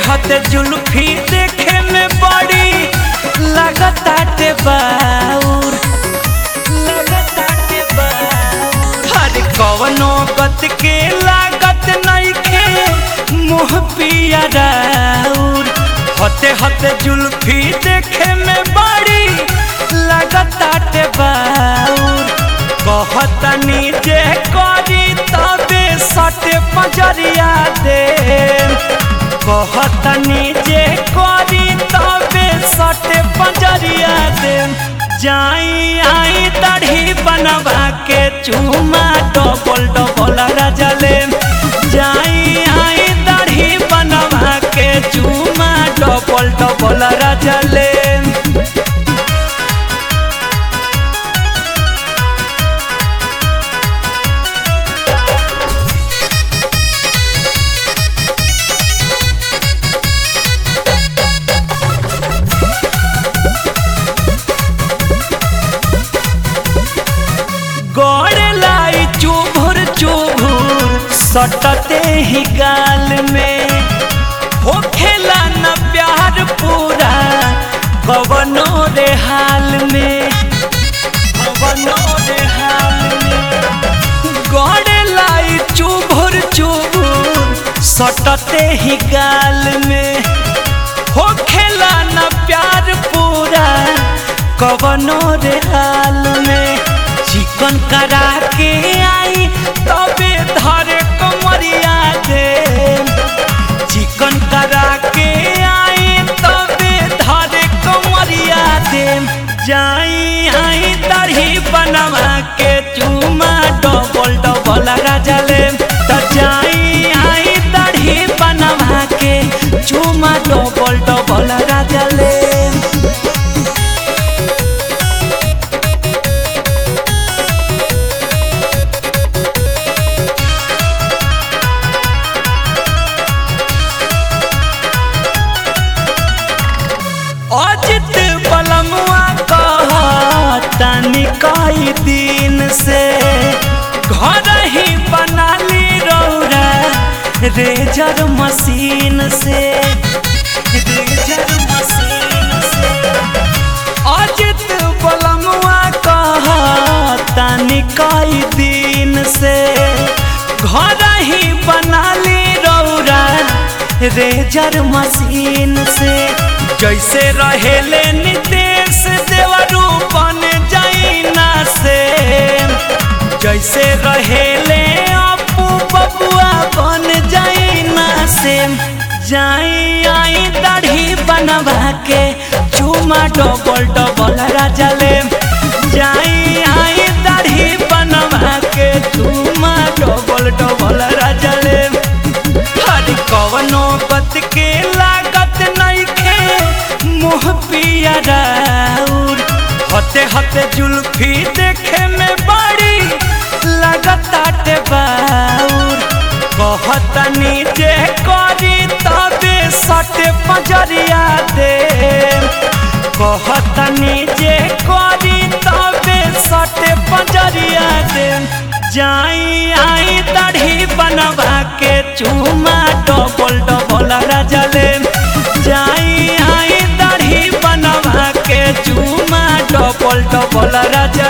हते जुल्फी देखे में बड़ी लगताटे बाउर हर कवनो गत के लागत नइखे मुँह पिया राउर हते हते जुल्फी देखे में बड़ी लगताटे बाउर कहतनी जे करी तबे सटे पजरिया दे कहतनी जे करी तबे सटे पजरिया दे जाई आई दाढ़ी बनवा के चूमा डबल डबल रजले जाई आई दाढ़ी बनवा के चूमा डबल डबल रजले गौरलाई चुभुर चुभुर सटते ही गाल में हो खेला न प्यार पूरा कवनो रे हाल में गौरलाई चुभुर चुभुर सटते ही गाल में हो खेला न प्यार पूरा कवनो रे हाल में चिकन करा के आई तबे धरे कमरिया दे चिकन करा के आई तबे धरे कमरिया दे जाई आई दाढ़ी बनवा के चूमा डबल डबल रजले त जाई आई दाढ़ी बनवा के चूमा डबल डबल रजले अजित बलमुआ कहतानी कई दिन से घर ही बना ली रौरा रेजर मशीन से अजित बलमुआ कहतानी कई दिन से घर ही बना ली रौरा रेजर मशीन से जैसे रहेले नितेश देवरू बन जाइना से जैसे रहेले अपू बबुआ बन जाइना से जाई आई दाढ़ी बनवा के चूमा डबल डबल रजले जाई आई दाढ़ी बनवा के चूमा डबल डबल रजले हर कवनो बत के लागत नइखे मुँह पिया राउर हते हते जुल्फी देखे में बड़ी लगताटे बाउर कहतनी जे करी तबे सटे पजरिया दे कहतनी जे करी तबे सटे पजरिया दे जाई आई दाढ़ी बनवा के चूमा डबल डबल रजले जाई आई दाढ़ी बनवा के चूमा डबल डबल रजले।